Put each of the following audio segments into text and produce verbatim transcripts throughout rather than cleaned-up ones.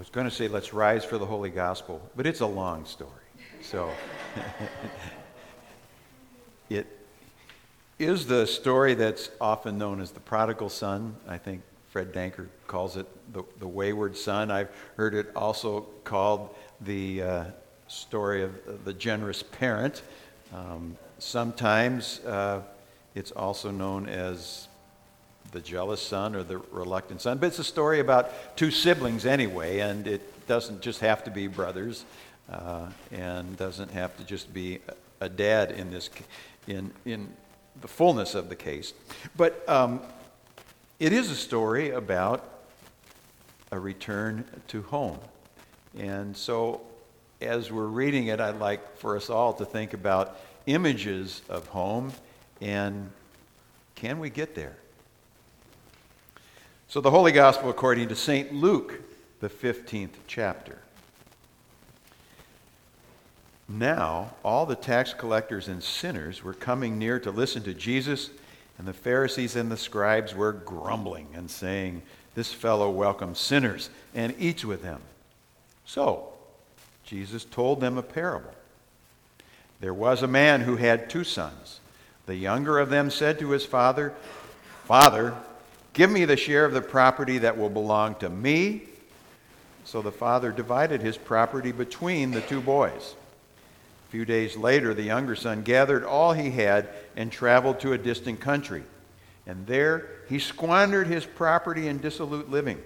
was going to say, let's rise for the Holy Gospel, but it's a long story. So it is the story that's often known as the prodigal son. I think Fred Danker calls it the, the wayward son. I've heard it also called the uh, story of, of the generous parent. Um, sometimes uh, it's also known as the jealous son or the reluctant son. But it's a story about two siblings anyway, and it doesn't just have to be brothers, uh, and doesn't have to just be a dad in this, in in the fullness of the case. But um, it is a story about a return to home. And so as we're reading it, I'd like for us all to think about images of home, and can we get there? So the Holy Gospel according to Saint Luke, the fifteenth chapter. Now, all the tax collectors and sinners were coming near to listen to Jesus, and the Pharisees and the scribes were grumbling and saying, "This fellow welcomes sinners and eats with them." So, Jesus told them a parable. There was a man who had two sons. The younger of them said to his father, "Father, give me the share of the property that will belong to me." So the father divided his property between the two boys. A few days later, the younger son gathered all he had and traveled to a distant country. And there he squandered his property in dissolute living.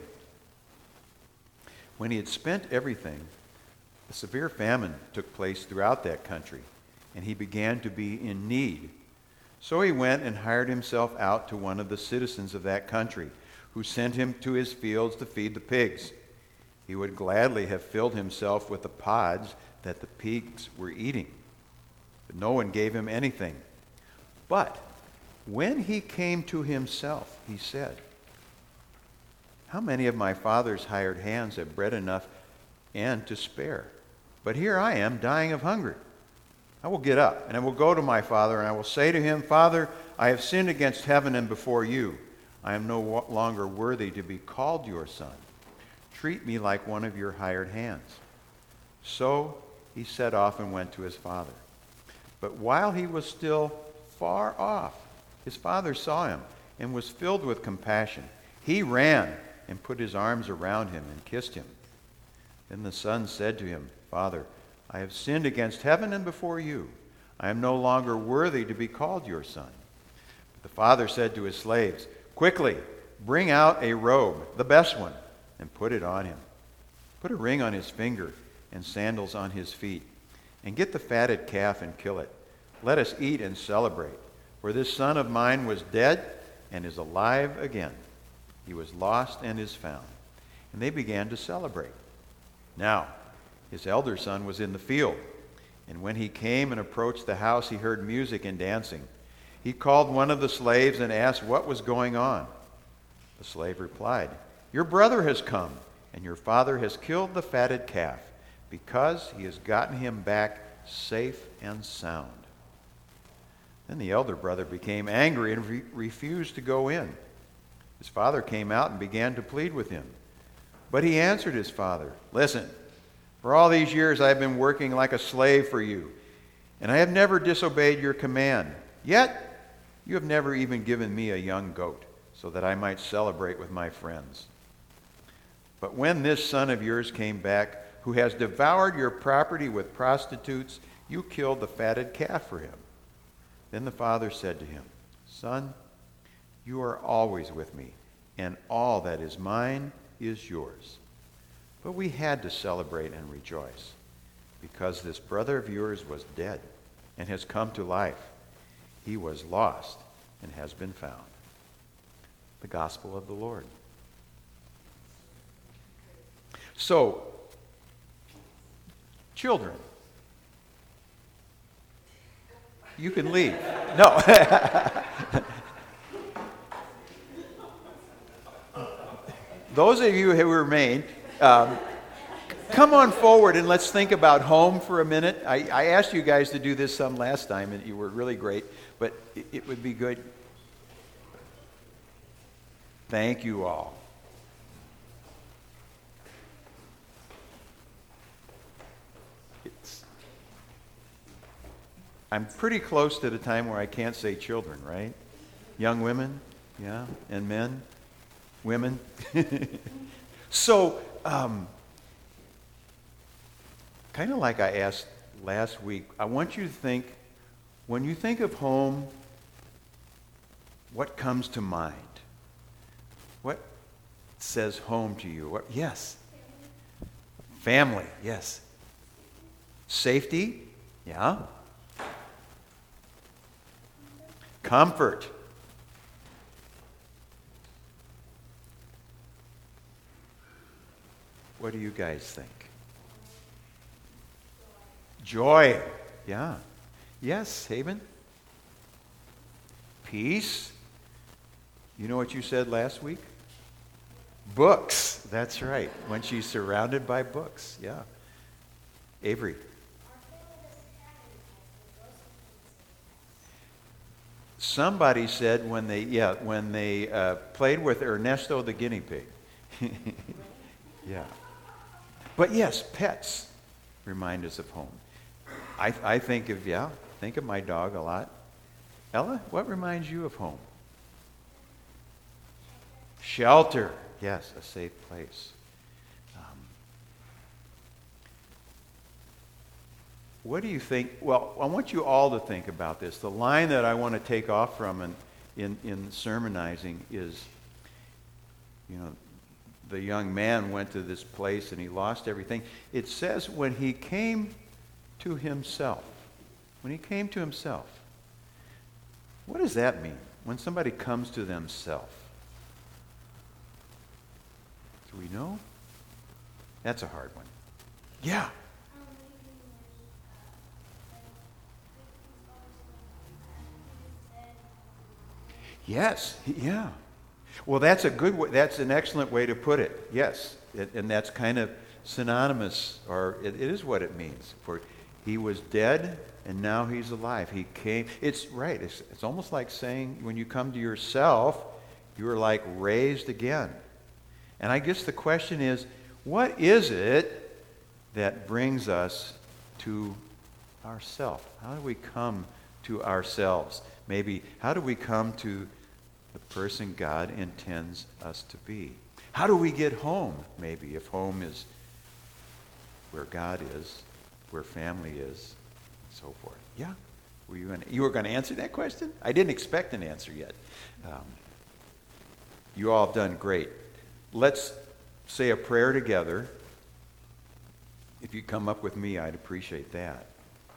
When he had spent everything, a severe famine took place throughout that country, and he began to be in need. So he went and hired himself out to one of the citizens of that country, who sent him to his fields to feed the pigs. He would gladly have filled himself with the pods that the pigs were eating, but no one gave him anything. But when he came to himself, he said, "How many of my father's hired hands have bread enough and to spare? But here I am, dying of hunger. I will get up, and I will go to my father, and I will say to him, 'Father, I have sinned against heaven and before you. I am no longer worthy to be called your son. Treat me like one of your hired hands.' So he set off and went to his father. But while he was still far off, his father saw him and was filled with compassion. He ran and put his arms around him and kissed him. Then the son said to him, 'Father, I have sinned against heaven and before you. I am no longer worthy to be called your son.' But the father said to his slaves, 'Quickly, bring out a robe, the best one, and put it on him. Put a ring on his finger and sandals on his feet. And get the fatted calf and kill it. Let us eat and celebrate. For this son of mine was dead and is alive again. He was lost and is found.' And they began to celebrate. Now, his elder son was in the field, and when he came and approached the house, he heard music and dancing. He called one of the slaves and asked what was going on. The slave replied, 'Your brother has come, and your father has killed the fatted calf, because he has gotten him back safe and sound.' Then the elder brother became angry and re- refused to go in. His father came out and began to plead with him. But he answered his father, 'Listen, for all these years I have been working like a slave for you, and I have never disobeyed your command. Yet you have never even given me a young goat, so that I might celebrate with my friends. But when this son of yours came back, who has devoured your property with prostitutes, you killed the fatted calf for him.' Then the father said to him, 'Son, you are always with me, and all that is mine is yours.' But we had to celebrate and rejoice, because this brother of yours was dead and has come to life. He was lost and has been found." The Gospel of the Lord. So, children, you can leave. No. Those of you who remain, um, come on forward and let's think about home for a minute. I, I asked you guys to do this some last time, and you were really great, but it, it would be good. Thank you all. I'm pretty close to the time where I can't say children, right? Young women, yeah, and men, women. So, um, kind of like I asked last week, I want you to think, when you think of home, what comes to mind? What says home to you? What? Yes. Family, yes. Safety, yeah. Comfort. What do you guys think? Joy, yeah. Yes, Haven? Peace. You know what you said last week? Books. That's right. When she's surrounded by books. Yeah. Avery. Somebody said when they, yeah, when they uh, played with Ernesto the guinea pig. Yeah. But yes, pets remind us of home. I, I think of, yeah, think of my dog a lot. Ella, what reminds you of home? Shelter. Yes, a safe place. Um, what do you think? Well, I want you all to think about this. The line that I want to take off from in, in, in sermonizing is, you know, the young man went to this place and he lost everything. It says when he came to himself. When he came to himself. What does that mean? When somebody comes to themselves? Do we know? That's a hard one. Yeah. Yes. Yeah. Well, that's a good way, that's an excellent way to put it. Yes. It, and that's kind of synonymous, or it, it is what it means. For he was dead and now he's alive. He came. It's right. It's, it's almost like saying when you come to yourself, you are like raised again. And I guess the question is, what is it that brings us to ourself? How do we come to ourselves? Maybe, how do we come to the person God intends us to be? How do we get home, maybe, if home is where God is, where family is, and so forth? Yeah? Were you, gonna, you were going to answer that question? I didn't expect an answer yet. Um, you all have done great. Let's say a prayer together. If you come up with me, I'd appreciate that.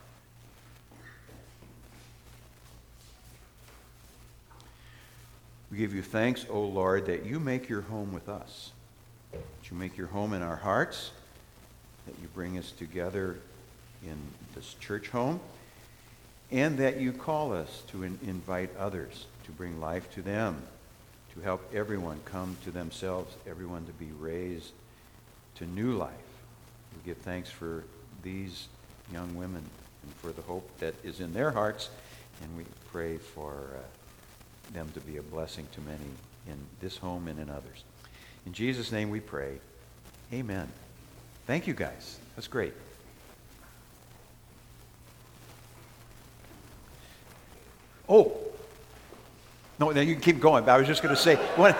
We give you thanks, O Lord, that you make your home with us. That you make your home in our hearts. That you bring us together in this church home. And that you call us to in- invite others, to bring life to them. To help everyone come to themselves, everyone to be raised to new life. We give thanks for these young women and for the hope that is in their hearts, and we pray for uh, them to be a blessing to many in this home and in others. In Jesus' name we pray. Amen. Thank you, guys. That's great. Oh, no, then you can keep going. But I was just going to say, one,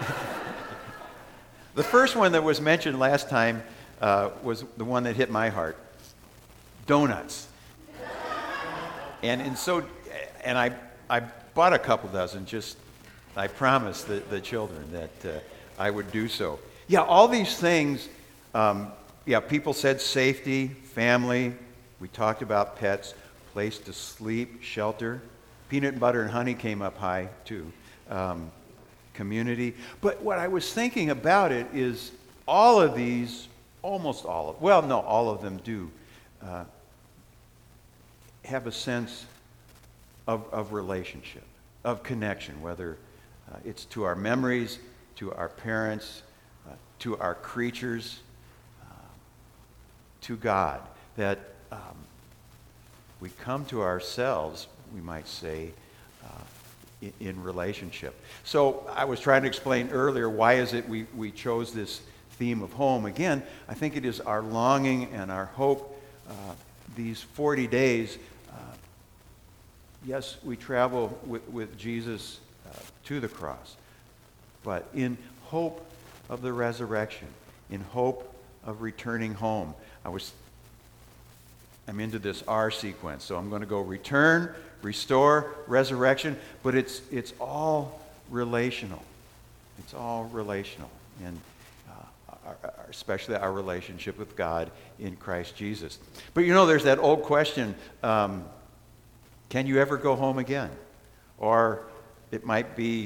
the first one that was mentioned last time uh, was the one that hit my heart. Donuts. And and so, and I I bought a couple dozen. Just I promised the, the children that uh, I would do so. Yeah, all these things. Um, yeah, people said safety, family. We talked about pets, place to sleep, shelter. Peanut butter and honey came up high, too. Um, community. But what I was thinking about it is all of these, almost all of, well, no, all of them do, uh, have a sense of, of relationship, of connection, whether uh, it's to our memories, to our parents, uh, to our creatures, uh, to God, that um, we come to ourselves, we might say, uh, in, in relationship. So I was trying to explain earlier, why is it we, we chose this theme of home? Again, I think it is our longing and our hope uh, these forty days uh, Yes, we travel with, with Jesus uh, to the cross, but in hope of the resurrection, in hope of returning home. I was, I'm into this R sequence, so I'm going to go return, restore, resurrection, but it's it's all relational. It's all relational, and uh, our, our, especially our relationship with God in Christ Jesus. But you know, there's that old question, um, can you ever go home again? Or it might be,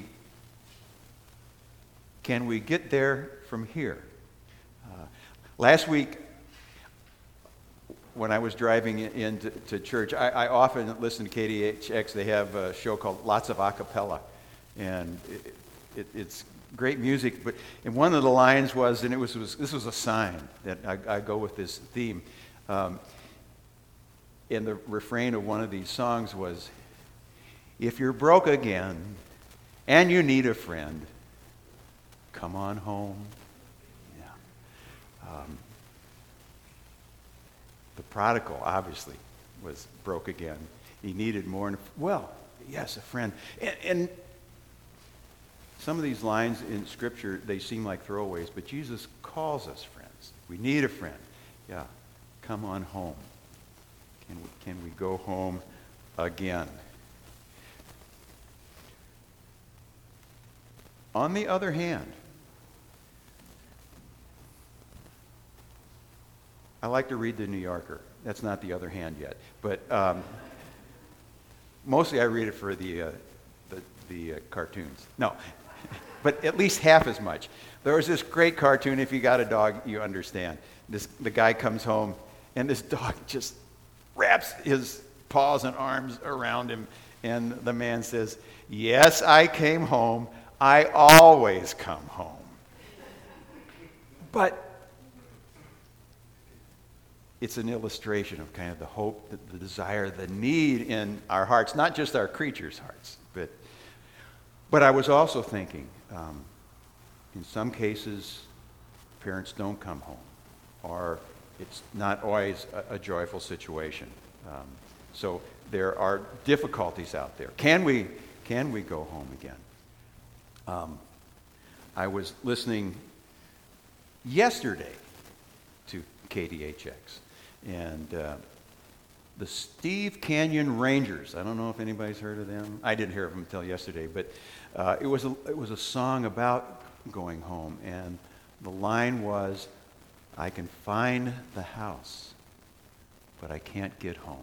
can we get there from here? Uh, last week, when I was driving into in to church, I, I often listen to K D H X. They have a show called Lots of Acapella, and it, it, it's great music. But and one of the lines was, and it was, was this was a sign that I, I go with this theme. Um, and the refrain of one of these songs was, "If you're broke again and you need a friend, come on home." Yeah. Um, The prodigal, obviously, was broke again. He needed more. And, well, yes, a friend. And, and some of these lines in Scripture, they seem like throwaways, but Jesus calls us friends. We need a friend. Yeah, come on home. Can we, can we go home again? On the other hand, I like to read the New Yorker. That's not the other hand yet. But um, mostly I read it for the, uh, the, the uh, cartoons. No, but at least half as much. There was this great cartoon, if you got a dog, you understand. This, the guy comes home, and this dog just wraps his paws and arms around him, and the man says, "Yes, I came home. I always come home." But it's an illustration of kind of the hope, the, the desire, the need in our hearts, not just our creatures' hearts. But, but I was also thinking, um, in some cases, parents don't come home, or it's not always a, a joyful situation. Um, so there are difficulties out there. Can we, can we go home again? Um, I was listening yesterday to K D H X. And uh, the Steve Canyon Rangers. I don't know if anybody's heard of them. I didn't hear of them until yesterday, but uh, it was a, it was a song about going home, and the line was, "I can find the house, but I can't get home."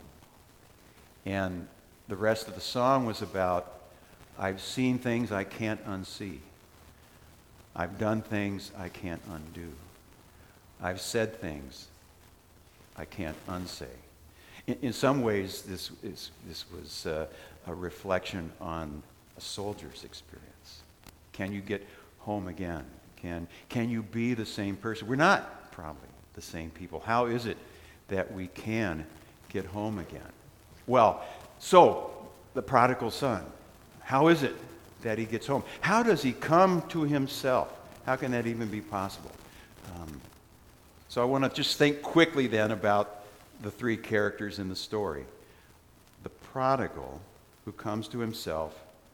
And the rest of the song was about, "I've seen things I can't unsee. I've done things I can't undo. I've said things I can't unsay." In, in some ways, this is this was uh, a reflection on a soldier's experience. Can you get home again? Can can you be the same person? We're not probably the same people. How is it that we can get home again? Well, so the prodigal son. How is it that he gets home? How does he come to himself? How can that even be possible? Um, So I want to just think quickly then about the three characters in the story. The prodigal who comes to himself,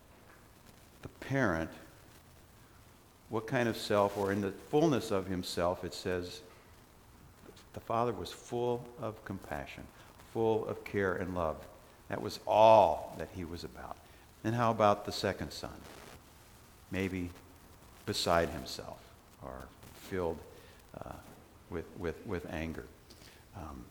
the parent, what kind of self, or in the fullness of himself, it says the father was full of compassion, full of care and love. That was all that he was about. And how about the second son? Maybe beside himself, or filled uh, With, with, with anger. Um,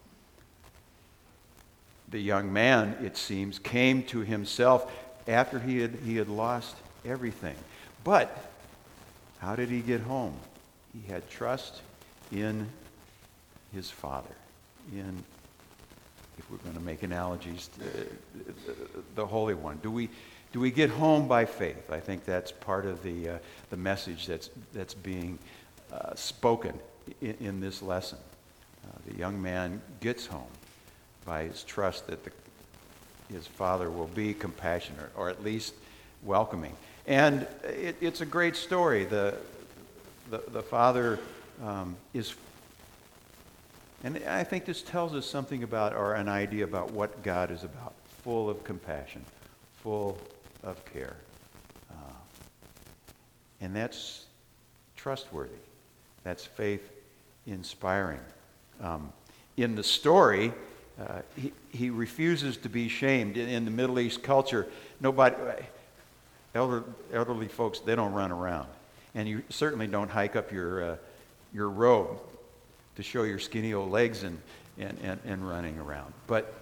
the young man, it seems, came to himself after he had, he had lost everything. But how did he get home? He had trust in his father, in, if we're going to make analogies, the Holy One. Do we, do we get home by faith? I think that's part of the, uh, the message that's, that's being uh, spoken In, in this lesson. Uh, the young man gets home by his trust that the, his father will be compassionate, or at least welcoming. And it, it's a great story. The, the, the father um, is, and I think this tells us something about, or an idea about what God is about. full of compassion, full of care. Uh, and that's trustworthy. That's faith-inspiring. Um, in the story, uh, he, he refuses to be shamed. In, in the Middle East culture, nobody, elder, elderly folks, they don't run around. And you certainly don't hike up your uh, your robe to show your skinny old legs and, and, and, and running around. But,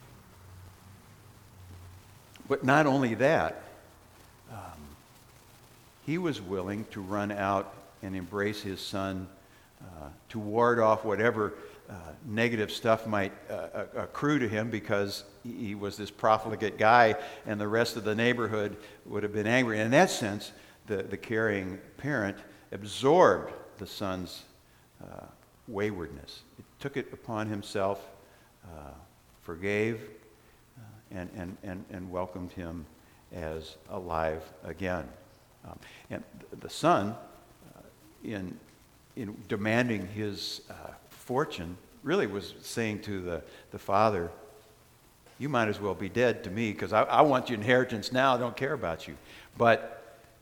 but not only that, um, he was willing to run out and embrace his son, uh, to ward off whatever uh, negative stuff might uh, accrue to him, because he was this profligate guy and the rest of the neighborhood would have been angry. And in that sense, the, the caring parent absorbed the son's uh, waywardness. He took it upon himself, uh, forgave, uh, and, and, and, and welcomed him as alive again. Um, and the son, uh, in, in demanding his uh, fortune, really was saying to the, the father, you might as well be dead to me, because I, I want your inheritance now. I don't care about you. But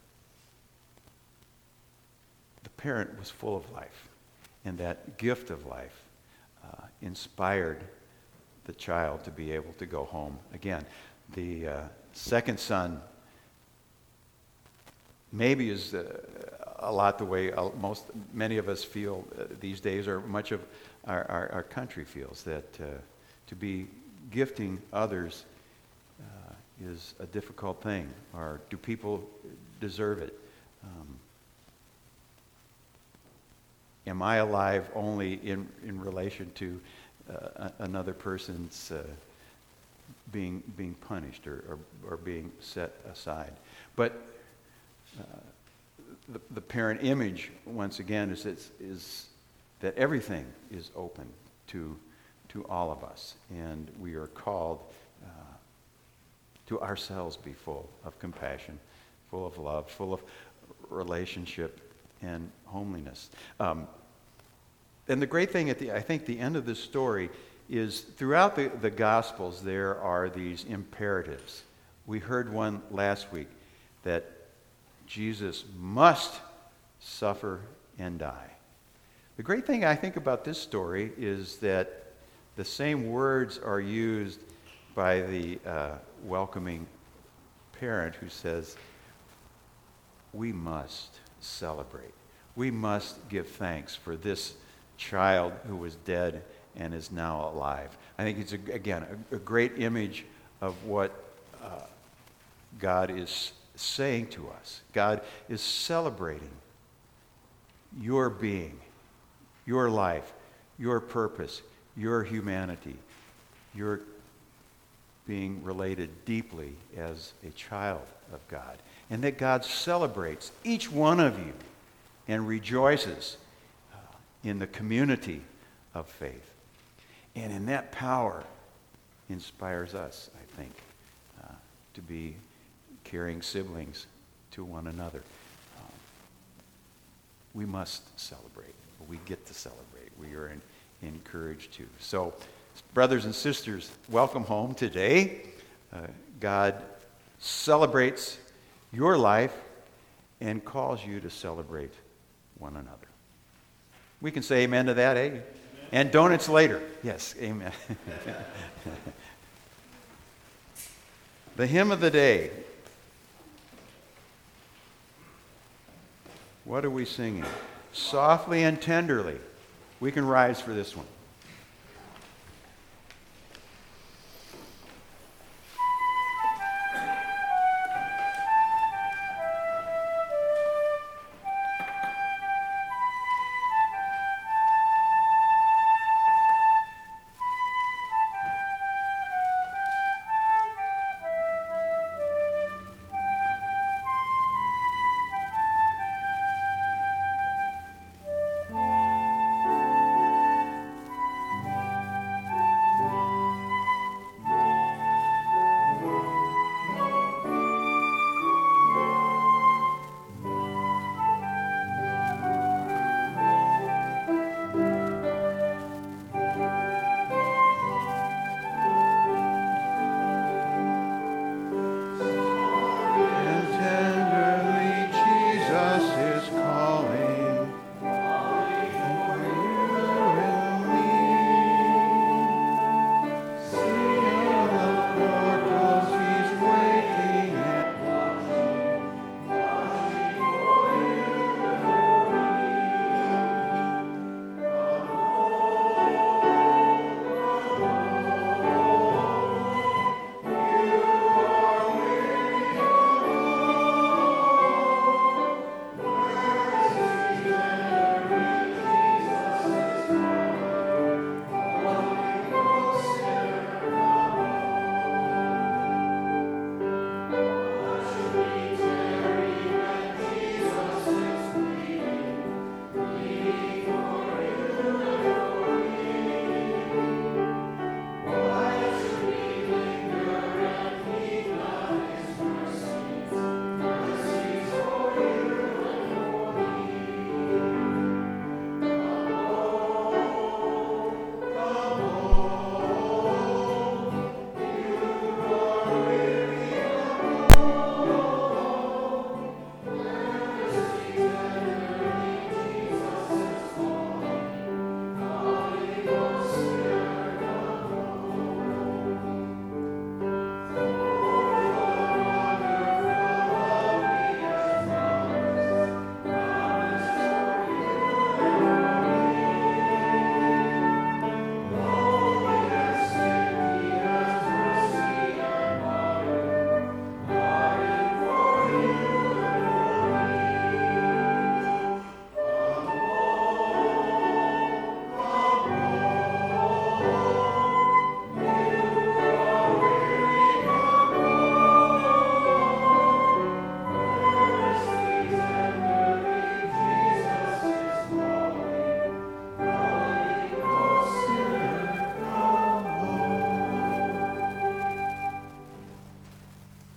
the parent was full of life, and that gift of life uh, inspired the child to be able to go home again. The uh, second son maybe is uh, a lot the way most many of us feel uh, these days, or much of our, our, our country feels, that uh, to be gifting others uh, is a difficult thing. Or do people deserve it? Um, Am I alive only in, in relation to uh, another person's uh, being being punished or, or, or being set aside? But uh, the, the parent image, once again, is, is, is that everything is open to, to all of us. And we are called uh, to ourselves be full of compassion, full of love, full of relationship and homeliness. Um, and the great thing at the, I think, the end of this story is throughout the, the Gospels there are these imperatives. We heard one last week that Jesus must suffer and die. The great thing I think about this story is that the same words are used by the uh, welcoming parent who says, we must celebrate. We must give thanks for this child who was dead and is now alive. I think it's, a, again, a, a great image of what uh, God is saying to us. God is celebrating your being, your life, your purpose, your humanity, your being related deeply as a child of God. And that God celebrates each one of you and rejoices uh, in the community of faith. And in that power inspires us, I think, uh, to be caring siblings to one another. Um, we must celebrate. We get to celebrate. We are in, encouraged to. So, brothers and sisters, welcome home today. Uh, God celebrates your life and calls you to celebrate one another. We can say amen to that, eh? Amen. And donuts later. Yes, amen. The hymn of the day. What are we singing? Softly and tenderly. We can rise for this one.